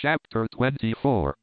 Chapter 24.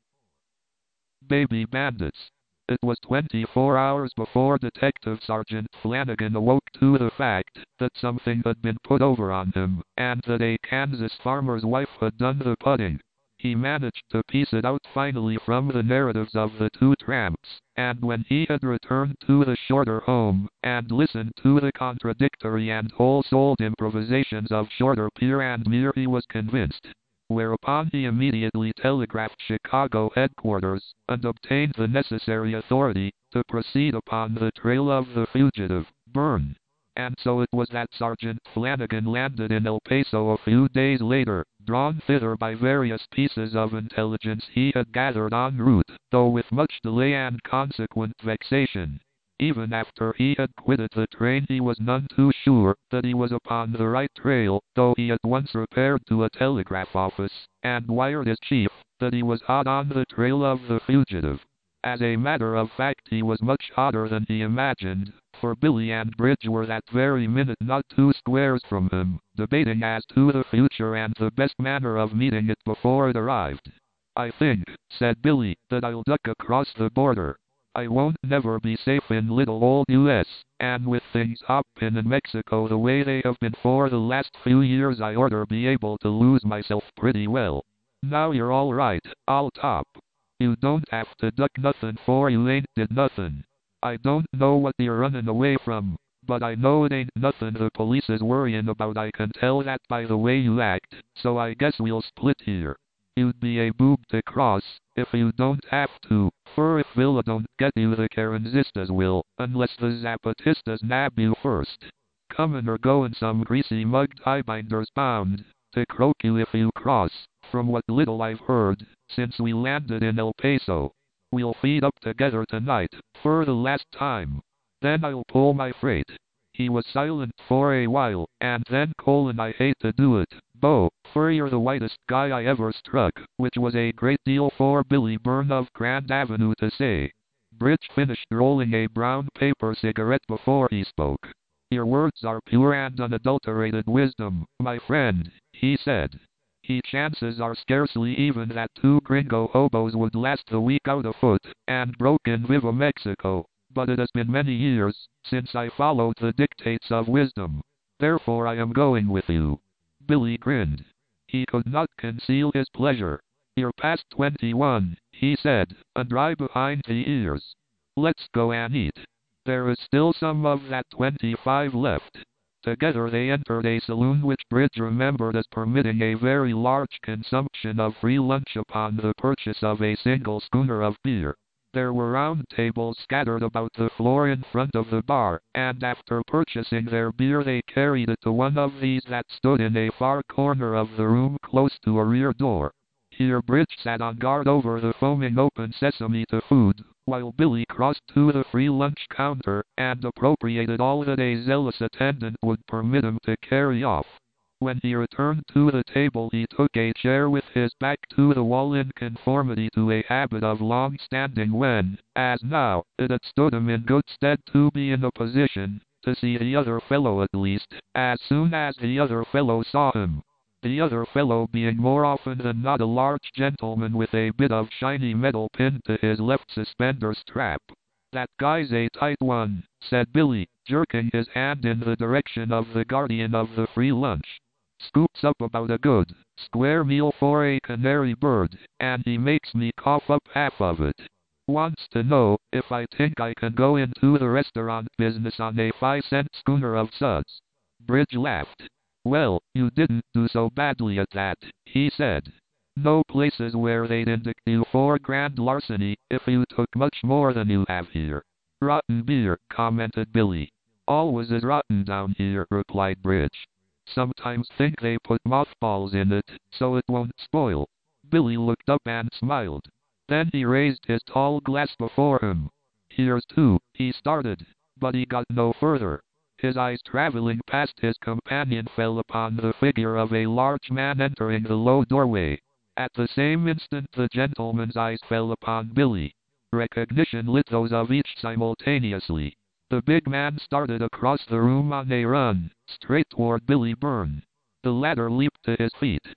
Baby Bandits. It was 24 hours before Detective Sergeant Flanagan awoke to the fact that something had been put over on him, and that a Kansas farmer's wife had done the putting. He managed to piece it out finally from the narratives of the two tramps, and when he had returned to the Shorter home, and listened to the contradictory and whole-souled improvisations of Shorter Peer and Mere, he was convinced. Whereupon he immediately telegraphed Chicago headquarters, and obtained the necessary authority to proceed upon the trail of the fugitive, Byrne. And so it was that Sergeant Flanagan landed in El Paso a few days later, drawn thither by various pieces of intelligence he had gathered en route, though with much delay and consequent vexation. Even after he had quitted the train he was none too sure that he was upon the right trail, though he at once repaired to a telegraph office, and wired his chief that he was hot on the trail of the fugitive. As a matter of fact he was much hotter than he imagined, for Billy and Bridge were that very minute not 2 squares from him, debating as to the future and the best manner of meeting it before it arrived. "I think," said Billy, "that I'll duck across the border. I won't never be safe in little old U.S., and with things hoppin' in Mexico the way they have been for the last few years I orter be able to lose myself pretty well. Now you're all right, I'll top. You don't have to duck nothin' for you ain't did nothin'. I don't know what you're runnin' away from, but I know it ain't nothin' the police is worryin' about. I can tell that by the way you act, so I guess we'll split here. You'd be a boob to cross, if you don't have to, for if Villa don't get you the Carranzistas will, unless the Zapatistas nab you first. Comin' or goin' some greasy mugged highbinders bound to croak you if you cross, from what little I've heard, since we landed in El Paso. We'll feed up together tonight, for the last time. Then I'll pull my freight." He was silent for a while, and then Colin, "I hate to do it, Bo, for you're the whitest guy I ever struck," which was a great deal for Billy Byrne of Grand Avenue to say. Bridge finished rolling a brown paper cigarette before he spoke. "Your words are pure and unadulterated wisdom, my friend," he said. "Chances are scarcely even that 2 gringo hobos would last the week out afoot, and broke in Viva Mexico. But it has been many years since I followed the dictates of wisdom. Therefore I am going with you." Billy grinned. He could not conceal his pleasure. "You're past 21, he said, and dry behind the ears. Let's go and eat. There is still some of that 25 left." Together they entered a saloon which Bridge remembered as permitting a very large consumption of free lunch upon the purchase of a single schooner of beer. There were round tables scattered about the floor in front of the bar, and after purchasing their beer they carried it to one of these that stood in a far corner of the room close to a rear door. Here Bridge sat on guard over the foaming open sesame to food, while Billy crossed to the free lunch counter and appropriated all that a zealous attendant would permit him to carry off. When he returned to the table he took a chair with his back to the wall in conformity to a habit of long standing when, as now, it had stood him in good stead to be in a position to see the other fellow at least, as soon as the other fellow saw him. The other fellow being more often than not a large gentleman with a bit of shiny metal pinned to his left suspender strap. "That guy's a tight one," said Billy, jerking his hand in the direction of the guardian of the free lunch. "Scoops up about a good, square meal for a canary bird, and he makes me cough up half of it. Wants to know if I think I can go into the restaurant business on a 5-cent schooner of suds." Bridge laughed. "Well, you didn't do so badly at that," he said. "No places where they'd indict you for grand larceny if you took much more than you have here." "Rotten beer," commented Billy. "Always is rotten down here," replied Bridge. "Sometimes think they put mothballs in it, so it won't spoil." Billy looked up and smiled. Then he raised his tall glass before him. "Here's to," he started, but he got no further. His eyes traveling past his companion fell upon the figure of a large man entering the low doorway. At the same instant the gentleman's eyes fell upon Billy. Recognition lit those of each simultaneously. The big man started across the room on a run, straight toward Billy Byrne. The latter leaped to his feet.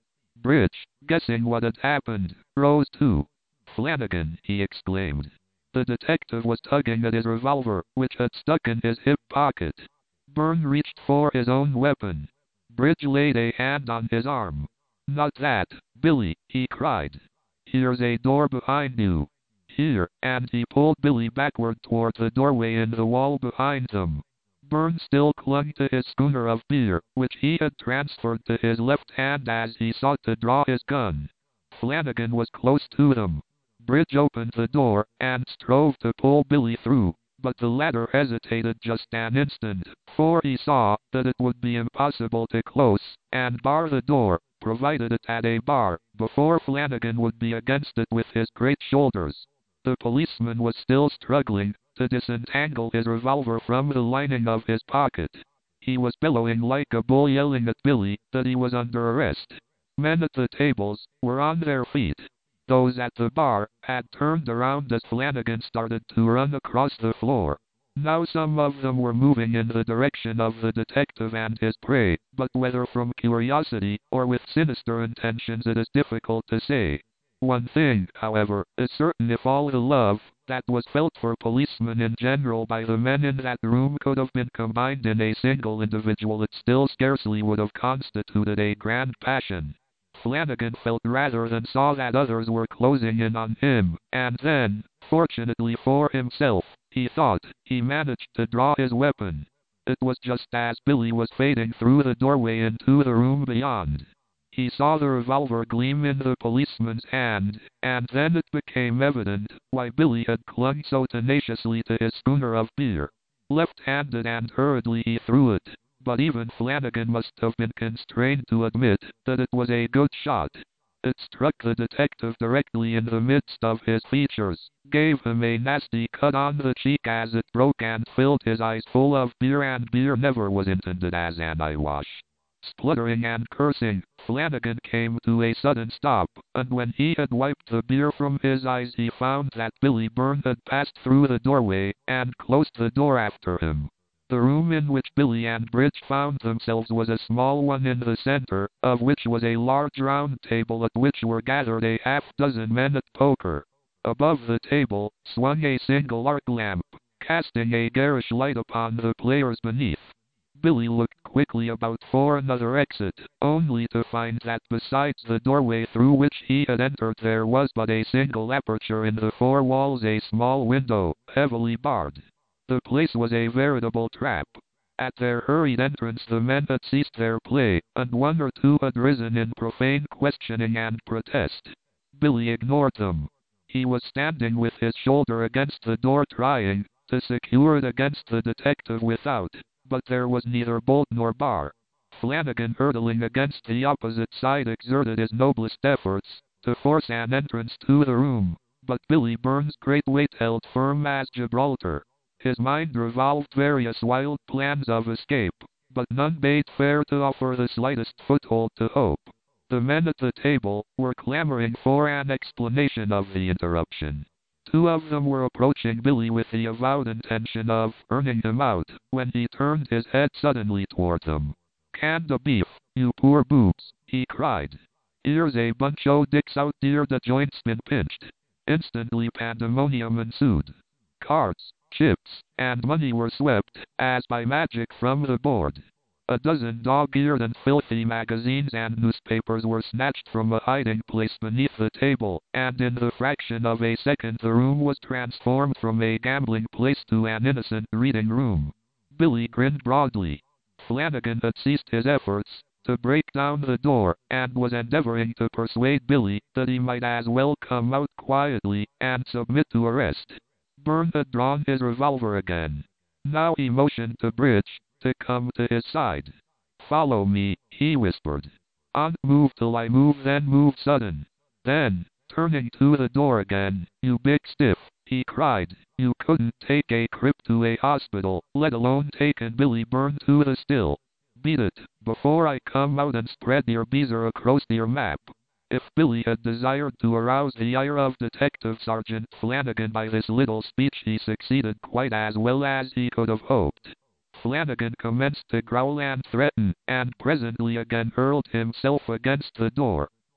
Bridge, guessing what had happened, rose too. Flanagan, he exclaimed. The detective was tugging at his revolver, which had stuck in his hip pocket. Byrne reached for his own weapon. Bridge laid a hand on his arm. Not that, Billy, he cried. Here's a door behind you. Here, and he pulled Billy backward toward the doorway in the wall behind them. Byrne still clung to his schooner of beer, which he had transferred to his left hand as he sought to draw his gun. Flanagan was close to them. Bridge opened the door, and strove to pull Billy through, but the latter hesitated just an instant, for he saw that it would be impossible to close and bar the door, provided it had a bar, before Flanagan would be against it with his great shoulders. The policeman was still struggling to disentangle his revolver from the lining of his pocket. He was bellowing like a bull, yelling at Billy that he was under arrest. Men at the tables were on their feet. Those at the bar had turned around as Flanagan started to run across the floor. Now some of them were moving in the direction of the detective and his prey, but whether from curiosity or with sinister intentions it is difficult to say. One thing, however, is certain: if all the love that was felt for policemen in general by the men in that room could have been combined in a single individual, it still scarcely would have constituted a grand passion. Flanagan felt rather than saw that others were closing in on him, and then, fortunately for himself, he thought, he managed to draw his weapon. It was just as Billy was fading through the doorway into the room beyond. He saw the revolver gleam in the policeman's hand, and then it became evident why Billy had clung so tenaciously to his schooner of beer. Left-handed and hurriedly he threw it, but even Flanagan must have been constrained to admit that it was a good shot. It struck the detective directly in the midst of his features, gave him a nasty cut on the cheek as it broke, and filled his eyes full of beer, and beer never was intended as an eyewash. Spluttering and cursing, Flanagan came to a sudden stop, and when he had wiped the beer from his eyes he found that Billy Byrne had passed through the doorway and closed the door after him. The room in which Billy and Bridge found themselves was a small one, in the center of which was a large round table at which were gathered a half-dozen men at poker. Above the table swung a single arc lamp, casting a garish light upon the players beneath. Billy looked quickly about for another exit, only to find that besides the doorway through which he had entered there was but a single aperture in the four walls, a small window, heavily barred. The place was a veritable trap. At their hurried entrance the men had ceased their play, and one or two had risen in profane questioning and protest. Billy ignored them. He was standing with his shoulder against the door, trying to secure it against the detective without, but there was neither bolt nor bar. Flanagan, hurtling against the opposite side, exerted his noblest efforts to force an entrance to the room, but Billy Byrne's great weight held firm as Gibraltar. His mind revolved various wild plans of escape, but none bade fair to offer the slightest foothold to hope. The men at the table were clamoring for an explanation of the interruption. Two of them were approaching Billy with the avowed intention of earning him out, when he turned his head suddenly toward them. "Canned a beef, you poor boobs," he cried. "Here's a bunch o' dicks out there, the joint's been pinched." Instantly pandemonium ensued. Cards, chips, and money were swept, as by magic, from the board. A dozen dog-eared and filthy magazines and newspapers were snatched from a hiding place beneath the table, and in the fraction of a second the room was transformed from a gambling place to an innocent reading room. Billy grinned broadly. Flanagan had ceased his efforts to break down the door, and was endeavoring to persuade Billy that he might as well come out quietly and submit to arrest. Byrne had drawn his revolver again. Now he motioned to Bridge to come to his side. "Follow me," he whispered. "On, move till I move, then move sudden." Then, turning to the door again, "You big stiff," he cried, "you couldn't take a crip to a hospital, let alone taking Billy Byrne to the still. Beat it, before I come out and spread your beezer across your map." If Billy had desired to arouse the ire of Detective Sergeant Flanagan by this little speech, he succeeded quite as well as he could have hoped. Flanagan commenced to growl and threaten, and presently again hurled himself against the door.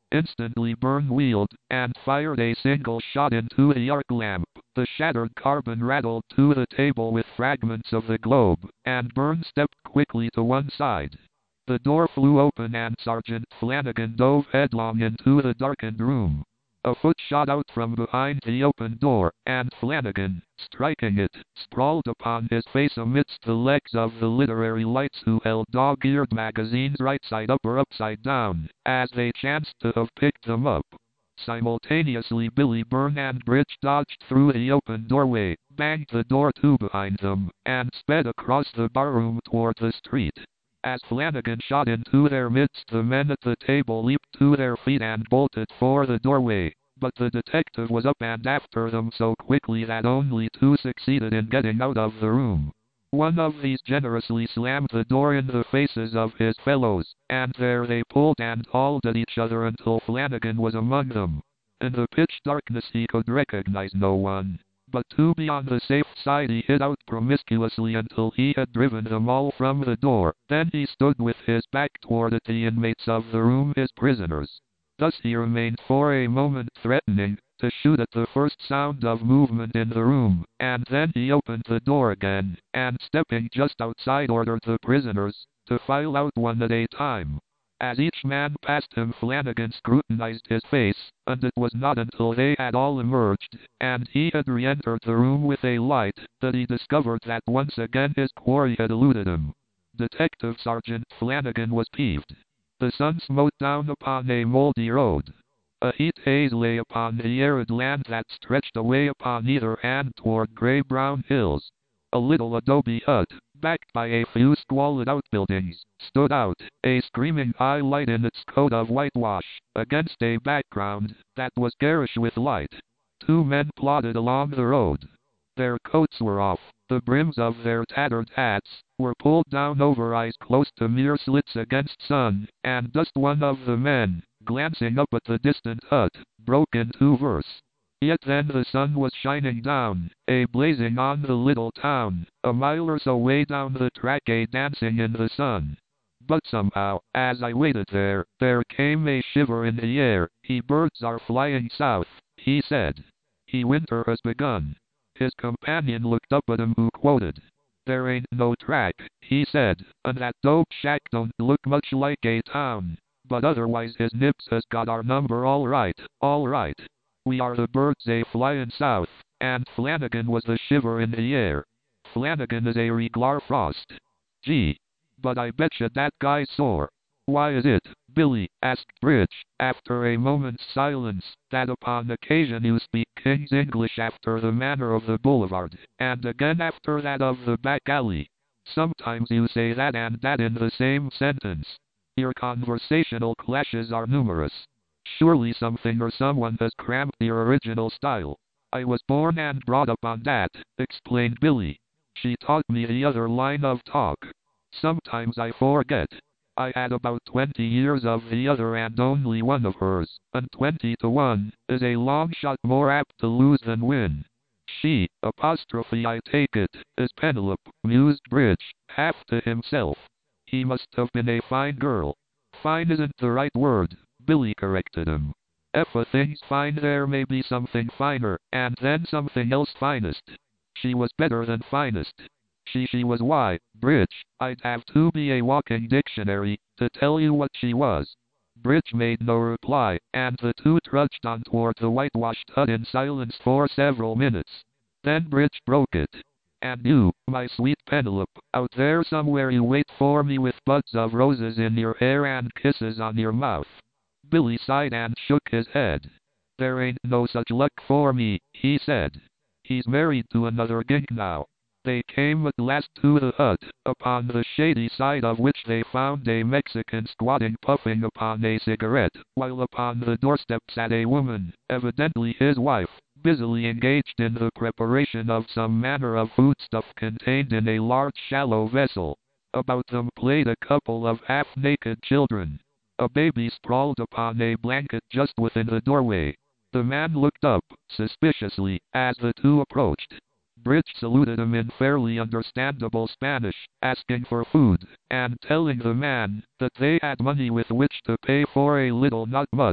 Instantly Byrne wheeled and fired a single shot into the arc lamp. The shattered carbon rattled to the table with fragments of the globe, and Byrne stepped quickly to one side. The door flew open and Sergeant Flanagan dove headlong into the darkened room. A foot shot out from behind the open door, and Flanagan, striking it, sprawled upon his face amidst the legs of the literary lights who held dog-eared magazines right side up or upside down, as they chanced to have picked them up. Simultaneously Billy Byrne and Bridge dodged through the open doorway, banged the door to behind them, and sped across the barroom toward the street. As Flanagan shot into their midst, the men at the table leaped to their feet and bolted for the doorway, but the detective was up and after them so quickly that only two succeeded in getting out of the room. One of these generously slammed the door in the faces of his fellows, and there they pulled and hauled at each other until Flanagan was among them. In the pitch darkness he could recognize no one. But to be on the safe side he hid out promiscuously until he had driven them all from the door. Then he stood with his back toward it, the inmates of the room, his prisoners. Thus he remained for a moment, threatening to shoot at the first sound of movement in the room, and then he opened the door again, and stepping just outside ordered the prisoners to file out one at a time. As each man passed him, Flanagan scrutinized his face, and it was not until they had all emerged, and he had re-entered the room with a light, that he discovered that once again his quarry had eluded him. Detective Sergeant Flanagan was peeved. The sun smote down upon a moldy road. A heat haze lay upon the arid land that stretched away upon either hand toward gray-brown hills. A little adobe hut, backed by a few squalid outbuildings, stood out, a screaming high light in its coat of whitewash, against a background that was garish with light. Two men plodded along the road. Their coats were off. The brims of their tattered hats were pulled down over eyes close to mere slits against sun and dust. One of the men, glancing up at the distant hut, broke into verse. Yet then the sun was shining down, blazing on the little town, a mile or so way down the track, dancing in the sun. But somehow, as I waited there came a shiver in the air. Birds are flying south, he said. Winter has begun. His companion looked up at him, who quoted, "There ain't no track," he said, "and that dope shack don't look much like a town. But otherwise his nips has got our number all right, all right. We are the birds flying south," and Flanagan was the shiver in the air. Flanagan is a reglar Frost. Gee, but I betcha that guy's sore. Why is it, Billy, asked Bridge, after a moment's silence, that upon occasion you speak King's English after the manner of the boulevard, and again after that of the back alley? Sometimes you say that and that in the same sentence. Your conversational clashes are numerous. Surely something or someone has cramped your original style. I was born and brought up on that, explained Billy. She taught me the other line of talk. Sometimes I forget. I had about 20 years of the other and only one of hers, and 20 to 1 is a long shot more apt to lose than win. She, apostrophe I take it, is Penelope, mused Bridge, half to himself. He must have been a fine girl. Fine isn't the right word, Billy corrected him. If a thing's fine there may be something finer, and then something else finest. She was better than finest. She was why, Bridge, I'd have to be a walking dictionary to tell you what she was. Bridge made no reply, and the two trudged on toward the whitewashed hut in silence for several minutes. Then Bridge broke it. "And you, my sweet Penelope, out there somewhere you wait for me with buds of roses in your hair and kisses on your mouth." Billy sighed and shook his head. "There ain't no such luck for me," he said. "He's married to another gink now." They came at last to the hut, upon the shady side of which they found a Mexican squatting puffing upon a cigarette, while upon the doorstep sat a woman, evidently his wife, busily engaged in the preparation of some manner of foodstuff contained in a large shallow vessel. About them played a couple of half-naked children. A baby sprawled upon a blanket just within the doorway. The man looked up, suspiciously, as the two approached. Bridge saluted him in fairly understandable Spanish, asking for food, and telling the man that they had money with which to pay for a little, not much,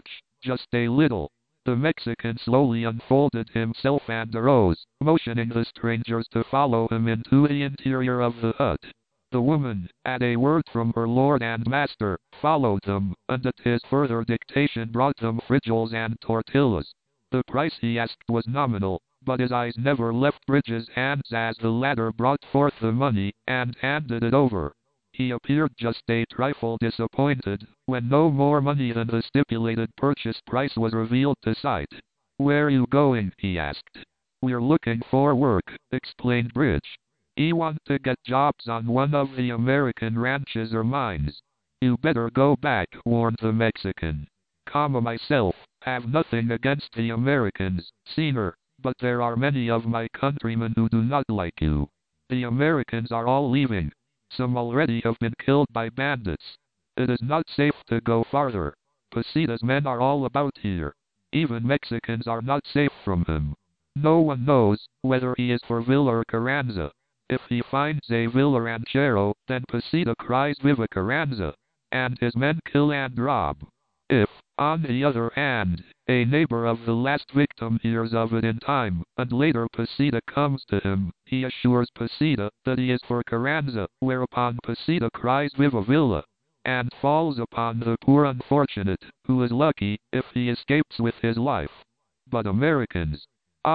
just a little. The Mexican slowly unfolded himself and arose, motioning the strangers to follow him into the interior of the hut. The woman, at a word from her lord and master, followed them, and at his further dictation brought them frijoles and tortillas. The price he asked was nominal, but his eyes never left Bridges' hands as the latter brought forth the money, and handed it over. He appeared just a trifle disappointed, when no more money than the stipulated purchase price was revealed to sight. "Where you going?" he asked. "We're looking for work," explained Bridge. "We want to get jobs on one of the American ranches or mines." "You better go back," warned the Mexican. "Comma myself, have nothing against the Americans, senor, but there are many of my countrymen who do not like you. The Americans are all leaving. Some already have been killed by bandits. It is not safe to go farther. Posita's men are all about here. Even Mexicans are not safe from him. No one knows whether he is for Villa or Carranza. If he finds a Villa ranchero, then Posita cries Viva Carranza, and his men kill and rob. If, on the other hand, a neighbor of the last victim hears of it in time, and later Posita comes to him, he assures Posita that he is for Carranza, whereupon Posita cries Viva Villa, and falls upon the poor unfortunate, who is lucky if he escapes with his life. But Americans,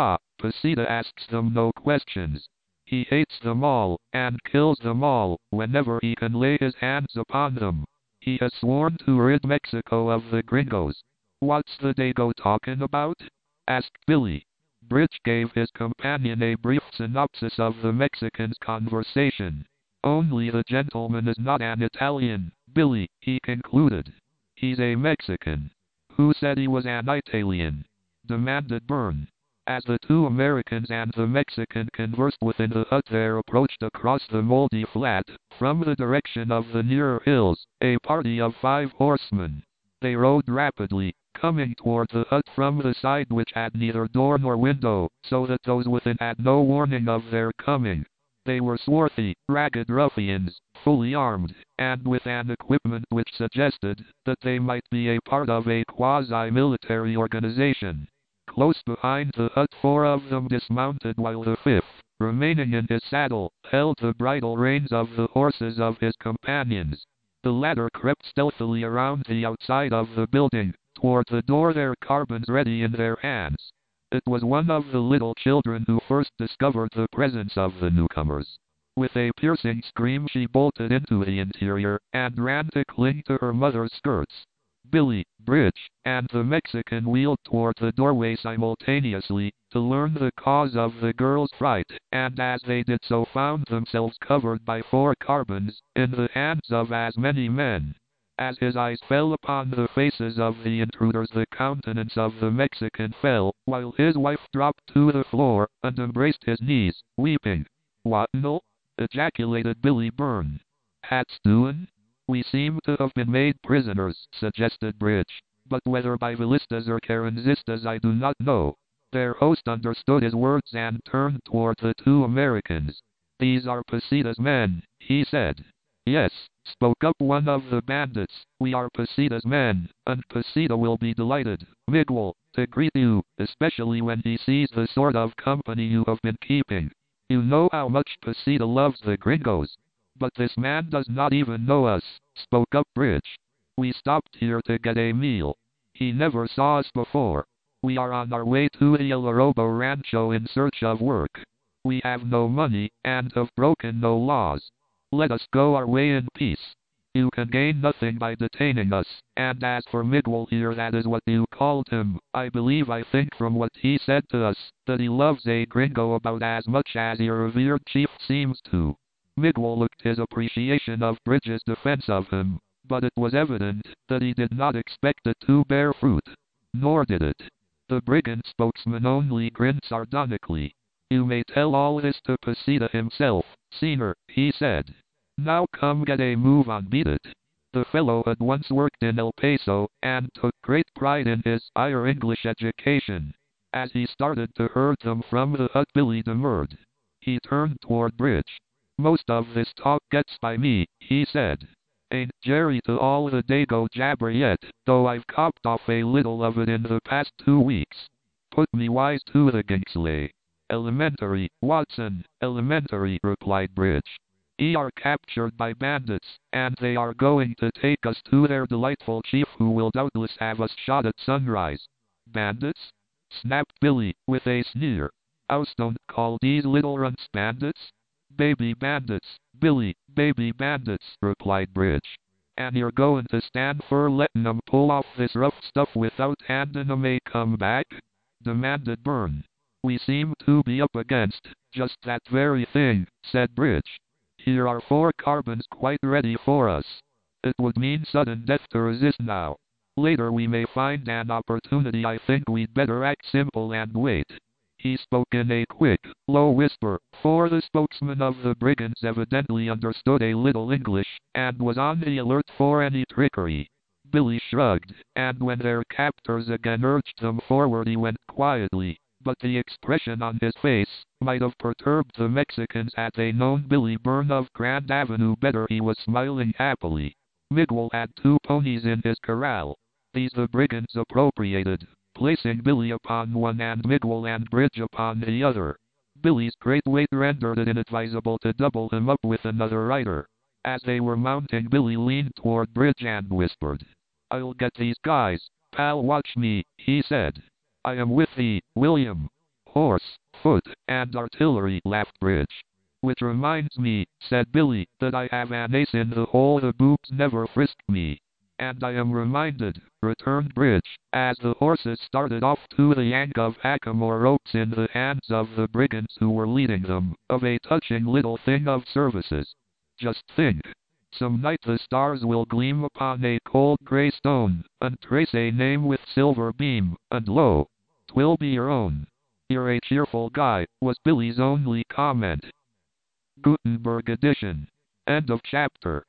Posita asks them no questions. He hates them all, and kills them all, whenever he can lay his hands upon them. He has sworn to rid Mexico of the gringos." "What's the Dago talking about?" asked Billy. Bridge gave his companion a brief synopsis of the Mexican's conversation. "Only the gentleman is not an Italian, Billy," he concluded. "He's a Mexican." "Who said he was an Italian?" demanded Byrne. As the two Americans and the Mexican conversed within the hut, there approached across the moldy flat, from the direction of the nearer hills, a party of 5 horsemen. They rode rapidly, coming toward the hut from the side which had neither door nor window, so that those within had no warning of their coming. They were swarthy, ragged ruffians, fully armed, and with an equipment which suggested that they might be a part of a quasi-military organization. Close behind the hut 4 of them dismounted, while the 5th, remaining in his saddle, held the bridle reins of the horses of his companions. The latter crept stealthily around the outside of the building, toward the door, their carbines ready in their hands. It was one of the little children who first discovered the presence of the newcomers. With a piercing scream she bolted into the interior, and ran to cling to her mother's skirts. Billy, Bridge, and the Mexican wheeled toward the doorway simultaneously, to learn the cause of the girl's fright, and as they did so found themselves covered by 4 carbines, in the hands of as many men. As his eyes fell upon the faces of the intruders, the countenance of the Mexican fell, while his wife dropped to the floor, and embraced his knees, weeping. "What no?" ejaculated Billy Byrne. "Hat's doin'?" "We seem to have been made prisoners," suggested Bridge, "but whether by Villistas or Carranzistas I do not know." Their host understood his words and turned toward the 2 Americans. "These are Posita's men," he said. "Yes," spoke up one of the bandits, "we are Posita's men, and Posita will be delighted, Miguel, to greet you, especially when he sees the sort of company you have been keeping. You know how much Posita loves the gringos." "But this man does not even know us," spoke up Bridge. "We stopped here to get a meal. He never saw us before. We are on our way to the El Orobo Rancho in search of work. We have no money, and have broken no laws. Let us go our way in peace. You can gain nothing by detaining us, and as for Miguel here, that is what you called him, I think from what he said to us, that he loves a gringo about as much as your revered chief seems to." Miguel looked his appreciation of Bridges' defense of him, but it was evident that he did not expect it to bear fruit. Nor did it. The brigand spokesman only grinned sardonically. "You may tell all this to Posita himself, senor," he said. "Now come get a move on, beat it." The fellow had once worked in El Paso, and took great pride in his higher English education. As he started to herd them from the hut, Billy demurred. He turned toward Bridge. "Most of this talk gets by me," he said. Ain't Jerry to all the Dago jabber yet, though I've copped off a little of it in the past 2 weeks. Put me wise to the Kingsley. Elementary, Watson, elementary, replied Bridge. We are captured by bandits, and they are going to take us to their delightful chief who will doubtless have us shot at sunrise. Bandits? Snapped Billy, with a sneer. Ouse don't call these little runts bandits? Baby bandits, Billy, baby bandits, replied Bridge. And you're going to stand for letting 'em pull off this rough stuff without handing 'em a comeback? Demanded Byrne. We seem to be up against just that very thing, said Bridge. Here are 4 carbons quite ready for us. It would mean sudden death to resist now. Later we may find an opportunity. I think we'd better act simple and wait. He spoke in a quick, low whisper, for the spokesman of the brigands evidently understood a little English, and was on the alert for any trickery. Billy shrugged, and when their captors again urged him forward he went quietly, but the expression on his face might have perturbed the Mexicans had they known Billy Byrne of Grand Avenue better. He was smiling happily. Miguel had 2 ponies in his corral. These the brigands appropriated, placing Billy upon one and Miguel and Bridge upon the other. Billy's great weight rendered it inadvisable to double him up with another rider. As they were mounting, Billy leaned toward Bridge and whispered, "I'll get these guys, pal, watch me," he said. "I am with thee, William." "Horse, foot, and artillery," laughed Bridge. "Which reminds me," said Billy, "that I have an ace in the hole. The boobs never frisked me." "And I am reminded," returned Bridge, as the horses started off to the yank of hackamore ropes in the hands of the brigands who were leading them, "of a touching little thing of services. Just think. Some night the stars will gleam upon a cold grey stone, and trace a name with silver beam, and lo, 'twill be your own." "You're a cheerful guy," was Billy's only comment. Gutenberg edition. End of chapter.